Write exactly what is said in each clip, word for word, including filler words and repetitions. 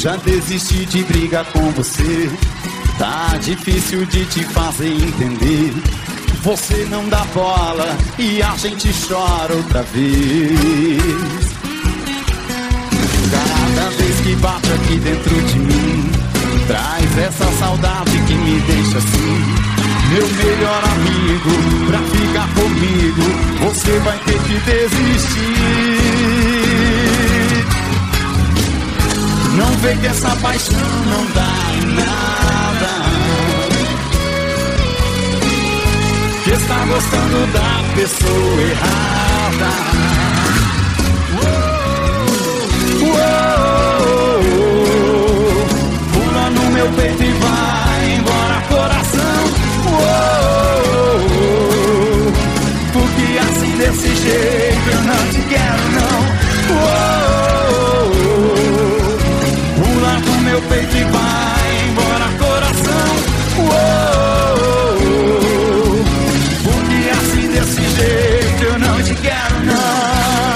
Já desisti de brigar com você. Tá difícil de te fazer entender. Você não dá bola e a gente chora outra vez. Cada vez que bate aqui dentro de mim, traz essa saudade que me deixa assim. Meu melhor amigo, pra ficar comigo, você vai ter que desistir. Não vê que essa paixão não dá em nada, que está gostando da pessoa errada. Uou, uou, pula no meu peito e vai embora, coração. Uou, porque assim desse jeito eu não te quero não. Uou, pula no meu peito e vai embora, coração. Uou, porque assim desse jeito eu não te quero não.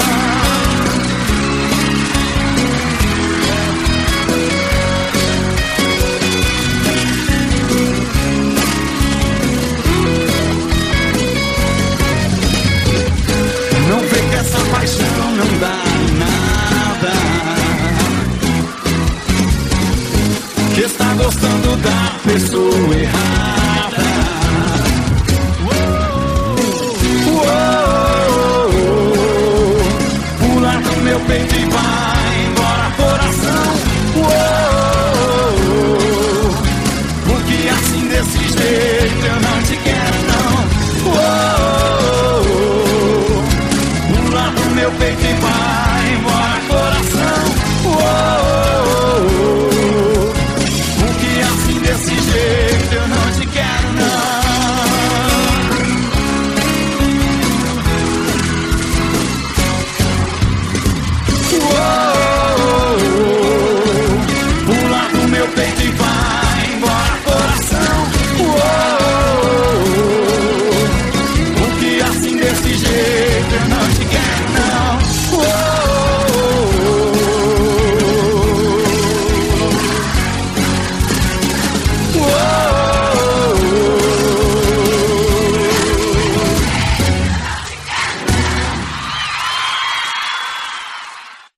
Não vê que essa paixão não dá em nada, que está gostando da pessoa errada.